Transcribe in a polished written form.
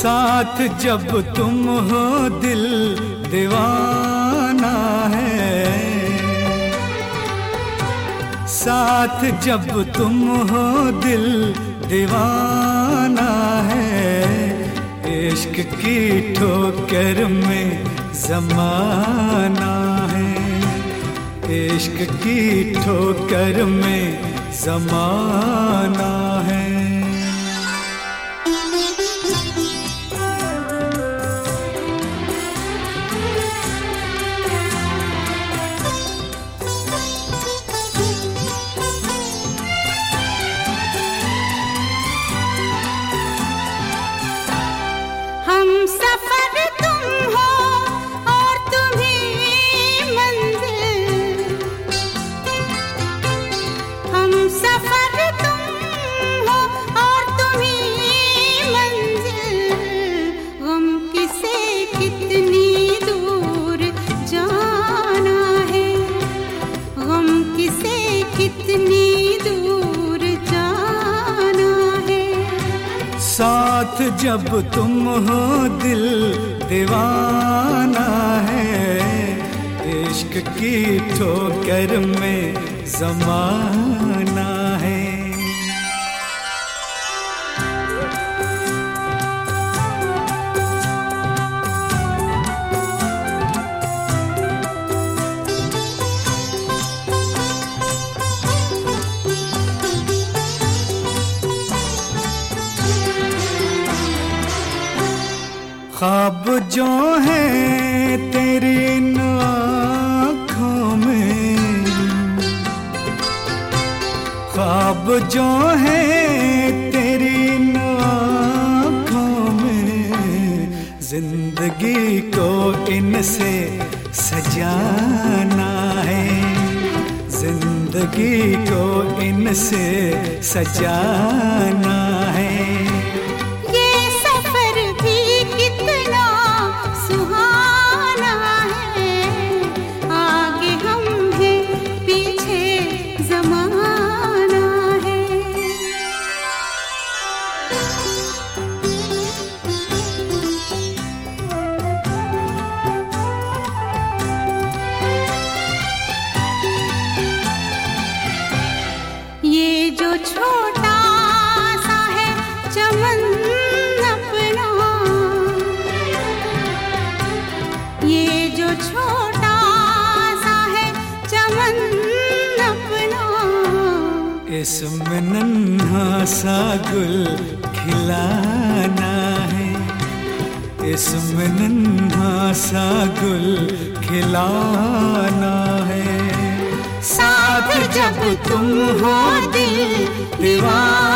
साथ जब तुम हो दिल दीवाना है, साथ जब तुम हो दिल दीवाना है। इश्क की ठोकर में ज़माना है, इश्क की ठोकर में ज़माना है। साथ जब तुम हो दिल दीवाना है, इश्क की ठोकर में ज़माना है। ख्वाब जो है तेरी इन आँखों में, ख्वाब जो है तेरी इन आँखों में, जिंदगी को इनसे सजाना है, जिंदगी को इनसे सजाना है। छोटा सा है चमन अपना, ये जो छोटा सा है चमन अपना, इसमें नन्हा सा गुल खिलाना है, इसमें नन्हा सा गुल खिलाना है। साथ जब तुम हो दिल दीवाना